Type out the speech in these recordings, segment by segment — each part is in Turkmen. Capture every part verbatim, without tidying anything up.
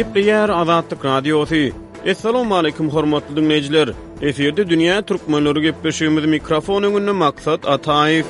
Gepleyer Azatlyk Radiosu. Assalamu alaykum hormatly dinleyijiler. Eferde dünýä türkmenleri gepleşigimiz mikrofon öňünde maksat Ataýew.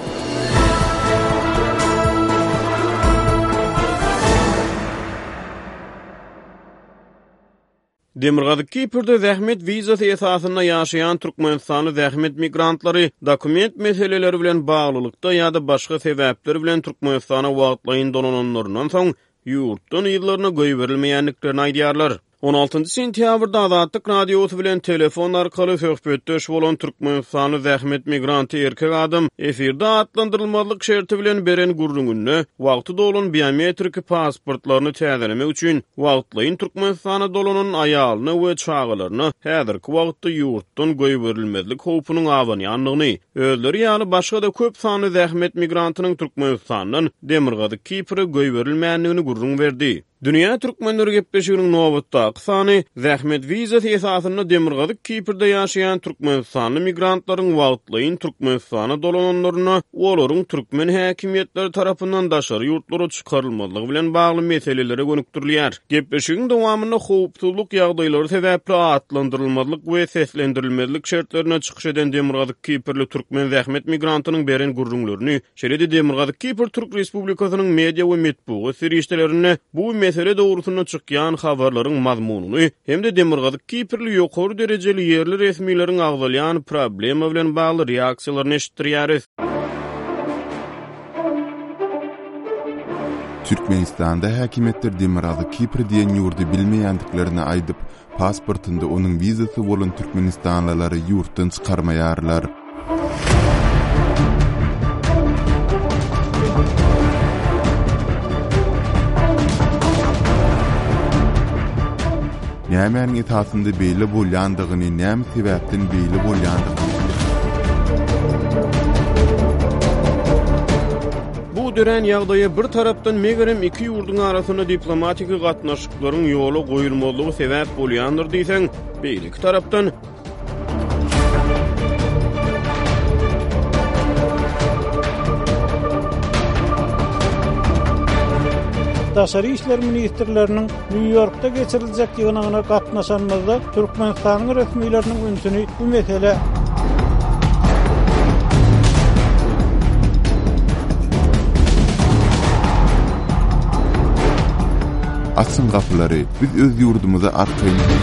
Demirgazyk Kipirde zähmet wizasy esasynda ýaşaýan türkmenistany zähmet migrantlary dokument meseleleri bilen baglylykda ýa-da başga sebäpler bilen Türkmenistana wagtlaýyn dolananlaryndan soň ýurtdan ýyllaryna goý berilmeýänliklerini aýdýarlar. on altıncı sentýabrda Azatlyk Radiosu bilen telefon arkaly söhbetdeş bolan Türkmenistany zähmet migranty erkek adam efirde atlandyrylmazlyk şerti bilen beren gurrungyny wagty dolan biometrik pasportlaryny täzelemek üçin wagtlaýyn Türkmenistana dolanan aýalyny we çagalaryny häzirki wagtda ýurtdan goý berilmezlik howpunyň awanýanlygyny, özleri ýaly başga da köp sany zähmet migrantynyň Türkmenistanyň Demirgazyk Kipre goý berilmänligini gurrun berdi. Dünýä türkmenleri gepleşiginiň nowatda sany zähmet wizasy esasyna Demirgazyk Kipirde ýaşaýan türkmenistany migrantlaryň wagtlaýyn Türkmenistana dolananlaryna olaryň türkmen häkimetleri tarapyndan daşary ýurtlara çykarylmalygy bilen bagly meselelere gönükdirilýär. Gepleşigiň dowamyna howpsuzlyk ýagdaýlary sebäpli atlandyrylmazlyk we seslendirilmezlik şertlerine çykyş eden Demirgazyk Kipirli türkmen zähmet migrantynyň beren gurrunlaryny şeridi Demirgazyk Kipir Türk Respublikasynyň media we metbuat serişdelerini bu mesele doğrultusunda çykýan habarlaryň mazmununy hem-de Demirgazyk Kipirli ýokary derejeli ýerli resmiýetiň agdalýan problema bilen bagly reaksiýalaryny eşitdirýäris. Türkmenistanda häkimetler Demirgazyk Kipr diýen ýurdy bilmeýändiklerini aýdyp, pasportynda onuň wizasy bolan türkmenistanlylary ýurtdan çykarmaýarlar. Nämäň esasynda beýle bolýandygyny, näme sebäpden beýle bolýandygyny. Bu dören ýagdaýa bir tarapdan megerem iki ýurduň arasyna diplomatik gatnaşyklaryň ýoly goýulmalygy sebäp bolýandyr diýseň, beýle iki tarapdan Daşary işler ministrleriniň New Yorkda geçiriljek ýygynyna gatnaşanmazda Türkmenistanyň resmiýetleriniň ünsüni bu mesele Açın gapylary, biz öz ýurdumyza arkaýyn.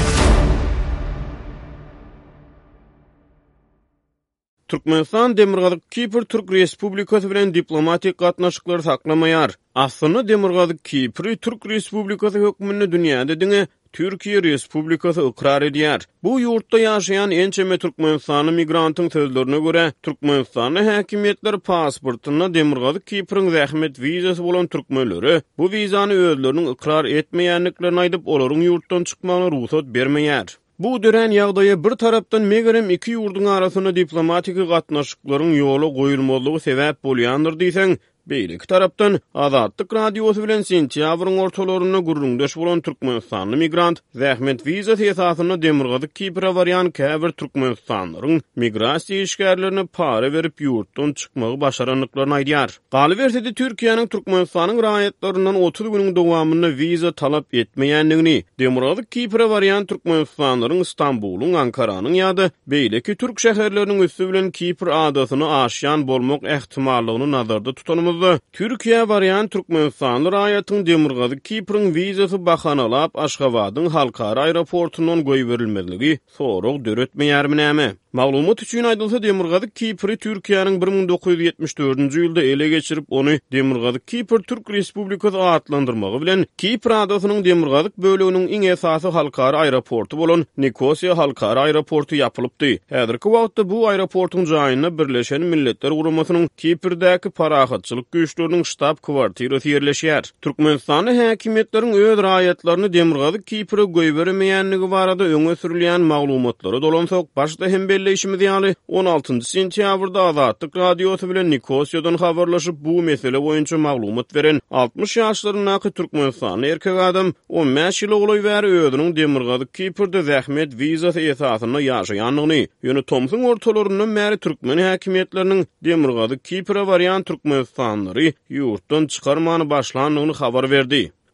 Türkmenistan Demirgazyk Kipr Türk Respublikasy bilen diplomatik gatnaşyklary saklamaýar. Aslynda Demirgazyk Kipr Türk Respublikasy hökmüni dünýäde diňe Türkiýe Respublikasy ikrar edýär. Bu ýurtda ýaşaýan ençeme Türkmenistany migrantyň sözlerine görä, Türkmenistany häkimetleri pasportyna Demirgazyk Kipriň zähmet wizasy bolan türkmenleri bu wizany özleriniň ikrar etmeýänliklerini aýdyp, olaryň ýurtdan çykmagyna ruhsat bermeýär. Bu dören ýagdaýa bir tarapdan megerem iki ýurduň arasyna diplomatik gatnaşyklaryň ýoly goýulmalygy sebäp bolýandyr diýseň, beýle iki tarapdan Azatlyk Radiosu bilen sentýabryň ortalaryna gurrundaş bolan türkmenistanly migrant zähmet wizasy esasyna Demirgazyk Kipre barýan käbir türkmenistanlaryň migrasiýa işgärlerini para berip ýurtdan çykmagy başaranlyklaryny aýdýar. Galy bersede Türkiýanyň Türkmenistanyň raýatlarynyň otuz günüň dowamyna wiza talap etmeýänligini, Demirgazyk Kipre barýan türkmenistanlaryň Istanbulyň, Ankaranyň ýa-da beýleki türk şäherleriniň üstü bilen Kipr adatyny aşýan bolmak ähtimallygyny nazarda tutanymyz. Türkiýe barýan Türkmenistanly raýatyň Demirgazyk Kipriň wizasy bahanalap Aşgabatyň halkara aeroportundan goý berilmezligi sorag döretmeýärmi näme? Maglumat üçin aýdylsa, Demirgazyk Kipri Türkiýanyň bir ming dokuz ýüz ýetmiş dördünji ýylda ele geçirip ony Demirgazyk Kipr Türk Respublikasy atlandyrmagy bilen Kipr adatynyň Demirgazyk böleginiň iň esasy halkara aeroportu bolan Nikosiýa halkara aeroportu ýapylypdy. Häzirki wagtda bu aeroportuň jaýyna Birleşen Milletler Guramasynyň Kipirdäki parahatçylyk güýçleriniň ştab kwartirasy ýerleşýär. Türkmenistany häkimetleriň öz raýatlaryny Demirgazyk Kipre goý bermeýänligi barada öňe sürilýän maglumatlary dolansak, başda hem belleşimiz ýaly on altıncı sentýabrda Azatlyk Radiosu bilen Nikosiýadan habarlaşyp bu mesele boýunça maglumat beren altmış ýaşlaryndaky Türkmenistany erkek adam on beş ýyl ogly bäri özüniň Demirgazyk Kipirde zähmet wizasy esasyna ýaşaýanlygyny, ýöne Tomsun ortalaryndan bäri türkmen häkimetleriniň Demirgazyk Kipre barýan Türkmenistanlary ýurtdan çykarmany başlandygyny habar berdi.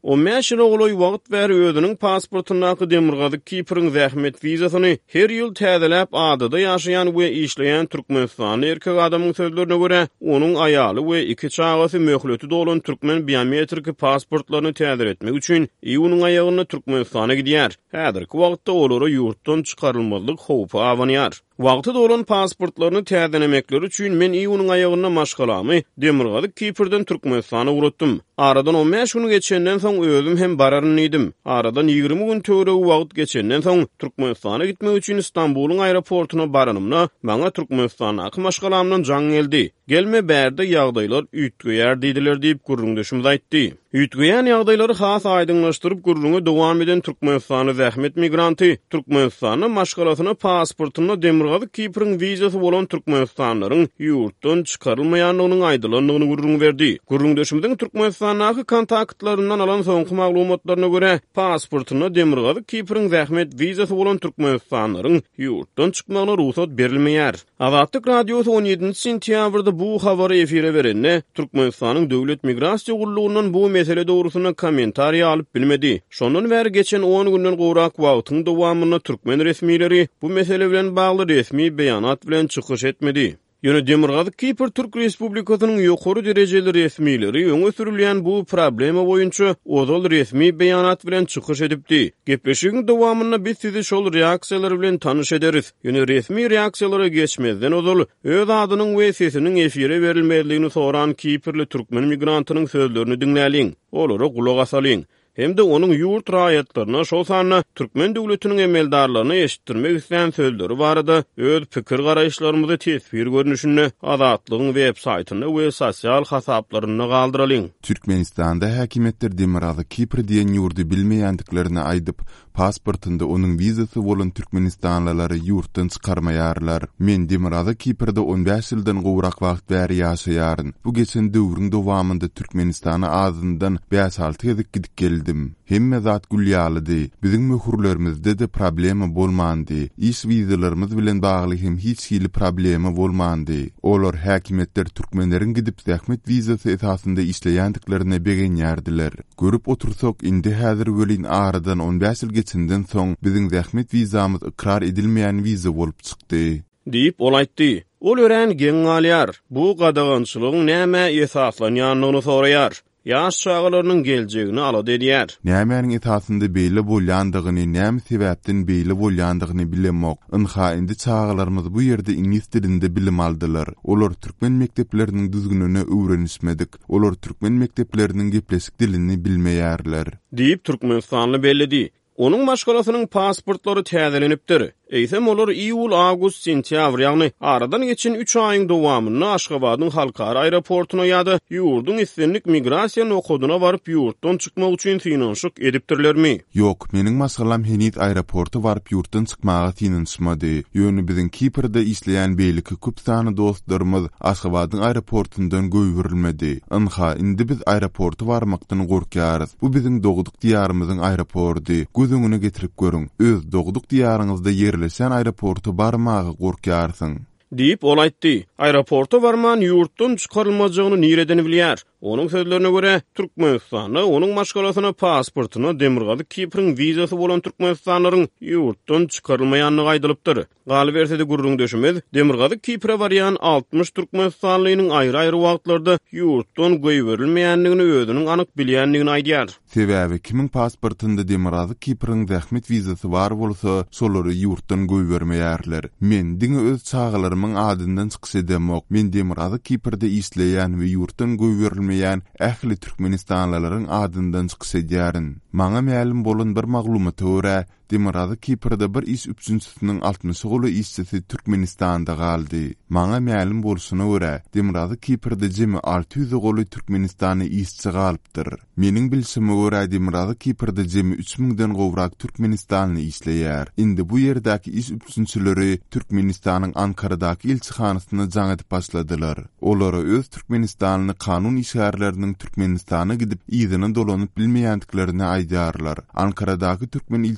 on beş ýyl ogloý wagt bäri özüniň pasportundaky demirgazyk Kiprň zähmet wizasyny her ýyl täzeläp adada ýaşaýan we işleýän Türkmenistan erkek adamyň sözlerine görä, onuň aýaly we iki çagasy möhleti dolan türkmen biometrik pasportlaryny täze etmek üçin iýunyň aýagyna Türkmenistana gidýär. Häzirki wagtda olary ýurtdan çykarylmalyk howpy awanýar. Wagty dolan pasportlaryny täzelemekleri üçin men iýunyň aýagyna maşgalamy demirgazyk Kiprden Türkmenistana uratdym. Aradan on beş gün geçenden soň özüm hem bararyn idim. Aradan ýygrimi gün töre wagt geçenden soň Türkmenistana gitmek üçin Istanbulyň aeroportuna baranymna maňa Türkmenistanaky maşgalamdan jaň geldi. Gelme bärde ýagdaýlar üýtgeýär diýdiler diýip gurrundaşymyz aýtdy. Üýtgeýän ýagdaýlary has aýdyňlaşdyryp gurrungy dowam eden Türkmenistana zähmet migranty Türkmenistana maşgalasyna pasportyna demirgazyk Kiprň wizasy bolan türkmenistanlaryň ýurtdan çykarylmaýanlygynyň aýdylanlygyny gurrun berdi. Gurrundaşymyzyň Türkmenistanaky kontaktlaryndan alan soňky maglumatlaryna görä, pasportyna demirgazyk Kiprň zähmet wizasy bolan türkmenistanlaryň ýurtdan çykmagyna ruhsat berilmeýär. Azatlyk radiosu on ýedinji sentýabrda bu habary efire berenne Türkmenistanyň döwlet migrasiýa gurulugyndan bu mesele dogrusyna kommentariýa alyp bilmedi. Şondan bäri geçen on günden gowrak wagtyň dowamyna türkmen resmileri bu mesele bilen bagly resmi beýanat bilen çykyş etmedi. Ýöne Demirgazyk Kipr Türk Respublikasynyň ýokary derejeli resmileri öňe sürilýän bu problema boýunça ozal resmi beýanat bilen çykyş edipdi. Gepleşigiň dowamyna biz sizi şol reaksiýalar bilen tanyş ederiz. Ýöne resmi reaksiýalara geçmezden ozal öz adynyň we sesiniň efire berilmezligini soran Kiprli türkmen migrantynyň sözlerini diňläliň. Olara gulak asalyň. Hem de onun yurt raýatlaryna şol sanna türkmen döwletiniň emeldarlaryna eşitdirmek isleýän sözleri barada öz pikir garaýşlarymyzy tesbir görnüşini Azatlygyň web saýtyna we sosial hasaplaryna galdyralyň. Türkmenistanda häkimetler Demirgazyk Kipr diýen ýurdy bilmeýändiklerini aýdyp, pasportynda onuň wizasy bolan türkmenistanlylary ýurtdan çykarmaýarlar. Men Demirgazyk Kiprde on beş ýyldan gowrak wagt bäri ýaşaýaryn. Bu geçen döwrüň dowamynda Türkmenistana azyndan beş alty ýyl gidip geldim. Hemme zat gülýalydy. Biziň möhürlerimizde de problema bolmandy. İş wizalarymyz bilen bagly hem hiç hili problema bolmandy. Olar häkimetler türkmenleriň gidip zähmet wizasy esasynda işleýändiklerine begenýärdiler. Görüp otursak indi häzir welin aradan on beş ýyl geçenden soň biziň zähmet wizamyz ikrar edilmeýän wiza bolup çykdy. Diýip ol aýtdy. Ol ören geň alýar. Bu gadagançylygyň näme esaslanýanlygyny soraýar. Yaş çağlarının geljegini alady edýär. Nämäniň esasynda beýle bolýandygyny, näme sebäpden beýle bolýandygyny bilemok. Ynha indi çağlarymyz bu ýerde ingilis dilinde bilim aldylar. Olar türkmen mekdepleriniň düzgününe öwrenişmedik. Olar türkmen mekdepleriniň gepleşik dilini bilmeýärler. Diýip Türkmenistanly belledi. Onun maşgalasynyň pasportlary täzelenipdir. Eýsem olar iýul, awgust, sentýabr ýagny aradan geçen üç aýyň dowamyny Aşgabatyň halkara aeroportuna ýa-da ýurdun islenlik migrasiýa nokodyna baryp ýurtdan çykmak üçin synanyşyk edipdirlermi? Ýok, meniň maşgalam henüz aeroporta baryp ýurtdan çykmaga synanyşmady. Ýöne biziň Kiprde işleýän beýleki köp sany dostlarymyz Aşgabatyň aeroportundan göýürilmedi. Ynha indi biz aeroporta barmakdan gorkýarys. Bu biziň dogduk diýarymyzyň aeroporty. Gözüňüne getirip görüň. Öz dogduk diýaryňyzda ýer sen aeroportu barmagy gorkýarsyň. Diýip ol aýtdy. Aeroporta barman ýurtdan çykarylmajagyny nireden bilýär. Onun sözlerine göre Türkmenistana onun maşgalasyna pasportyna Demirgazyk Kiprň wizasy bolan türkmenistanlaryň ýurtdan çykarylmaýanlygy aýdylypdyr. Galy bersede gurrun döşümez Demirgazyk Kiprä barýan altmış türkmenistanlynyň aýry-aýry wagtlarda ýurtdan goýberilmeýänligini özüniň anyk bilýänligini aýdýar. Sebäbi kimin pasportynda Demirgazyk Kiprň zähmet wizasy bar bolsa, şolary ýurtdan goýbermeýärler. Men diňe öz çağlarymyň adyndan çykyş edemok. Men Demirgazyk Kiprde işleýän we ýurtdan goýberilmeýän ähli türkmenistanlylaryň adyndan çykyş edýärin. Maňa mälim bolan bir maglumaty görä, Demirgazyk Kiprde bir iş üçüncüsiniň altmış goly işçisi Türkmenistanda galdy. Maňa mälim bolsuny görä, Demirgazyk Kiprde jemi alty ýüz goly Türkmenistany işçi galypdyr. Meniň bilşime görä Demirgazyk Kiprde jemi üç miňden gowrak Türkmenistany işleýär. Indi bu ýerdäki iş üçüncüleri Türkmenistanyň Ankaradaky elçihanasyna jaň edip başladylar. Olara öz Türkmenistanyny kanun işgärleriniň Türkmenistana gidip ýyzyny dolanyp bilmeýändiklerini aýdýarlar. Ankaradaky Türkmen elçihanasy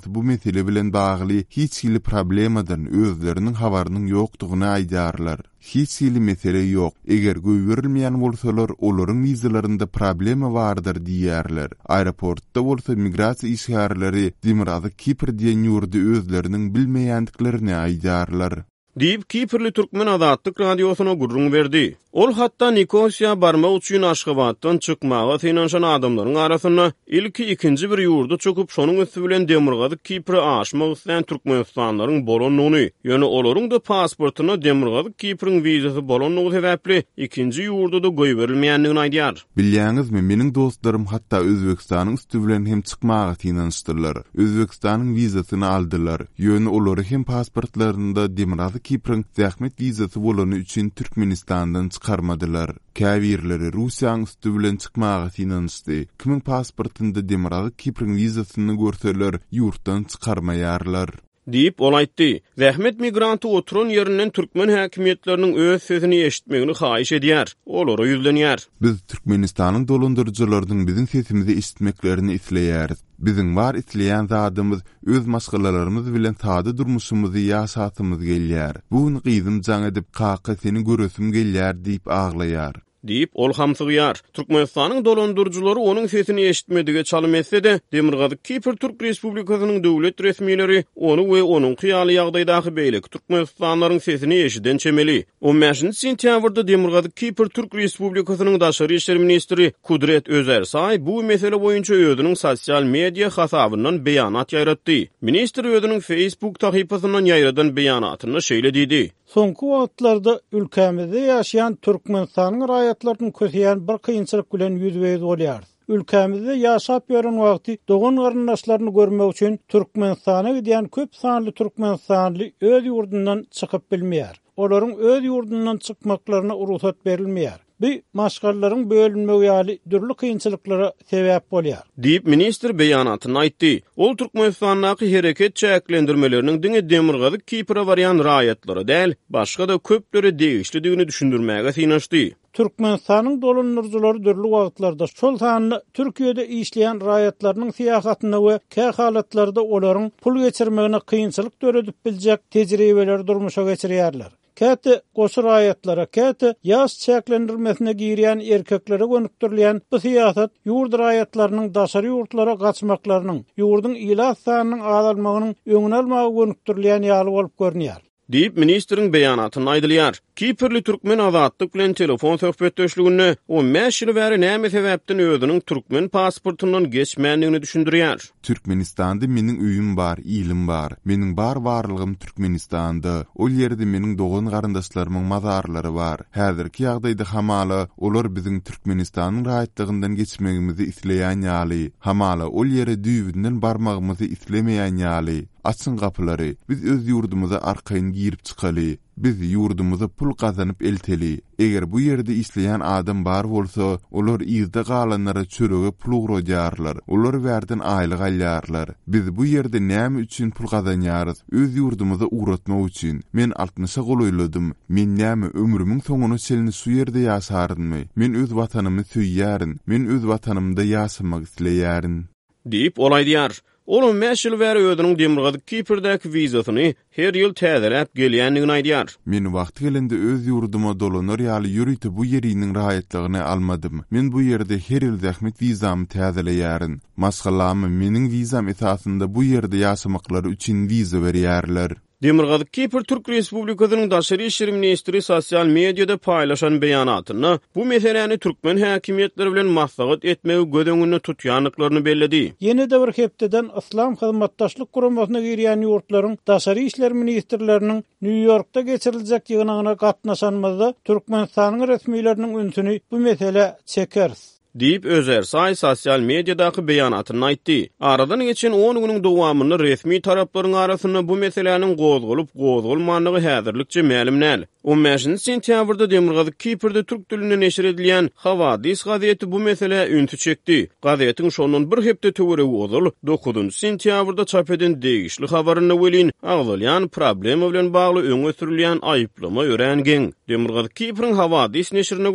ýaşaýanlar bu mesele bilen bagly hiç hili problemadan özleriniň habarynyň ýokdugyny aýdarlar. Hiç hili mesele ýok. Eger göýberilmeýän bolsalar, olaryň wizalarynda problema bardyr diýerler. Aeroportda bolsa migrasiýa işgärleri Demirady Kipr diýen ýurdy özleriniň bilmeýändiklerini aýdarlar. Diýip Kiprli Türkmen Azatlyk radiosyna gurrun berdi. Ol hatda Nikosiýa barmak üçin Aşgabatdan çykmaga synanşan adamlaryň arasyna ilki ikinji bir ýurdu çöküp şonuň üstü bilen Demirgazy Kipri aşmak isleýän türkmenistanlaryň bolonlygyny, ýöne olaryň da pasportyna Demirgazy Kipriň wizasy bolonlygy sebäpli ikinji ýurdu da goýberilmeýändigini aýdýar. Bilýäňizmi, meniň dostlarym hatda Özbekistanyň üstü bilen hem çykmaga synanşdyrlar. Özbekistanyň wizasyny aldylar. Ýöne olary hem pasportlarynda Demirgazy Kipriň zähmet wizasy bolany üçin Türkmenistandan çıkarmadylar. Käwirleri Russiýanyň üstü bilen çykmaga synanşdy. Kimin pasportynda Demirgazy Kipriň wizasyny görseler, ýurtdan çykarmaýarlar. Diýip ol aýtdy. Zähmet migranty oturan ýerinden türkmen häkimetleriniň öz sözüni eşitmegini haýyş edýär. Olary ýüzlenýär. Biz Türkmenistanyň dolandyrjylarynyň biziň sesimizi eşitmeklerini isleýäris. Biziň bar isleýän zadymyz öz maşgalalarymyz bilen sady durmuşymyzy ýaşatymyz gelýär. Buny gyzym jaň edip kaka seni göresim gelýär diýip aglaýar. Diýip ol hamsygyýar. Türkmenistanyň dolandyrjylary onuň sesini eşitmedige çalym etse de, Demirgazy Kipr Türk Respublikasynyň döwlet resmiýetleri onu we onuň hyýaly ýagdaýdaky beýleki türkmenistanlaryň sesini eşiden çemeli. on beşinji sentýabrda Demirgazy Kipr Türk Respublikasynyň daşary işler ministri Kudret Özersay bu mesele boýunça özüniň sosial media hasabyndan beýanat ýaratdy. Ministr özüniň Facebook tahypasyndan ýaýradan beýanatyny şeýle diýdi. Soňky wagtlarda ülkemizde ýaşaýan türkmenistanyň raýatlaryny kötüýän bir kynçylyk bilen ýüzbeýiz bolýar. Ülkemizde ýaşap ýören wagty dogan garyndaşlaryny görmek üçin Türkmenistana gidýän köp sanly türkmenistanly öz ýurdundan çykyp bilmeýär. Olaryň öz ýurdundan çykmaklaryna urusat berilmeýär. Bu maşgallaryň bölünmegi ýaly dürli kynçylyklara sebäp bolýar. Diýip ministr beýanatyny aýtdy. Ol Türkmenistandaky hereket çäklendirmeleriniň diňe Demirgazy Kipra barýan raýatlary däl, başga da köpleri degişlidigini düşündirmäge synanşdy. Türkmenistanyň dolandyrjylary dürli wagtlarda şol sanly Türkiýede işleýän raýatlarynyň syýasatyna we kähalatlarda olaryň pul geçirmegine kynçylyk döredip biljek tejribeler durmuşa geçirýärler. Käte goşy raýatlara, käte ýaş çäklendirmesine girýän erkeklere gönükdirilýän bu syýasat ýurt raýatlarynyň daşary ýurtlara gaçmaklarynyň, ýurdun ýyla sanynyň azalmagynyň öňüne almagy gönükdirilýän ýaly bolup görnýär. Diýip ministriň beýanatyny aýdylýar. Kiprli Türkmen Azatlyk bilen telefon söhbetdeşligini on beş ýyl bäri näme sebäpden özüniň türkmen pasportyndan geçmändigini düşündirýär. Türkmenistanda meniň üýüm bar, ilim bar. Meniň bar barlygym Türkmenistanda. Ol ýerde meniň dogan garyndaşlarymyň mazarlary bar. Häzirki ýagdaýda hamala olar biziň Türkmenistanyň raýatlygyndan geçmegimizi isleýän ýaly. Hamala ol ýere düýbünden barmagymyzy islemeýän ýaly. Açın kapıları, biz öz yurdumuza arkayın girip çıkalı, biz yurdumuza pul kazanıp elteli. Eger bu yerde işleyen adam bar bolsa, olar izde galanlara çöröge pul uğrajarlar, olar verden aylık alyarlar. Biz bu yerde näme üçin pul kazanýarys? Öz yurdumuza uğratmak üçin. Men altmışa goloýladım. Men näme ömrümüň soňuna çelini şu yerde ýaşarynmy? Men öz watanymy süýýärin. Men öz watanymda ýaşamak isleýärin. Diýip ol aýdýar. Olum beş ýyl bäri özüniň Demirgazy Kiprdaky wizasyny her ýyl täzeläp gelýändigini aýdýar. Men wagty gelende öz ýurduma dolanar ýaly ýürüýte bu ýeriniň raýatlygyny almadym. Men bu ýerde her ýyl zähmet wizamy täzeleýärin. Maşgalamy meniň wizam esasynda bu ýerde ýaşamaklary üçin wiza berýärler. Demirgazy Kipr Türk Respublikasynyň daşary işler ministri sosial mediada paýlaşan beýanatyny bu meseleni türkmen häkimetleri bilen maslahat etmegi gödöňünde tutýanlyklaryny belledi. Ýene de bir hepdeden İslam hyzmatdaşlyk guramasyna girýän ýurtlaryň daşary işler ministrleriniň New Yorkda geçiriljek ýygynyna gatnaşanmazda Türkmenistanyň resmiýetleriniň ünsüni bu mesele çekeriz. Diýip Özersay sosial mediadaky beýanatyny aýtdy. Aradan geçen on güniň dowamyny resmi taraplaryň arasynda bu meseleniň gozgulyp gozgulmanlygy häzirlikçe ma'lum näl. on beşinji sentýabrda Demirgazy Kiprde türk dilinde neşir edilýän Hawadis gazeti bu mesele ünsü çekdi. Gazetiň şondan bir hepde töweregi ozul dokuzunji sentýabrda çap eden degişli habaryny welin agzalýan problem bilen bagly öňe sürilýän aýyplama öğrengen. Demirgazy Kiprň Hawadis neşirine göre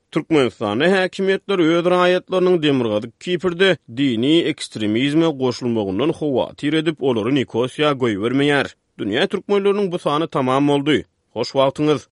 Türkmenistany häkimetleri öz raýatlarynyň Demirgazyk Kiprde dini ekstremizme goşulmagyndan hawatyr edip olary Nikosiýa goýbermeýär. Dünýä türkmenläriniň bu sany tamam boldy. Hoş wagtyňyz.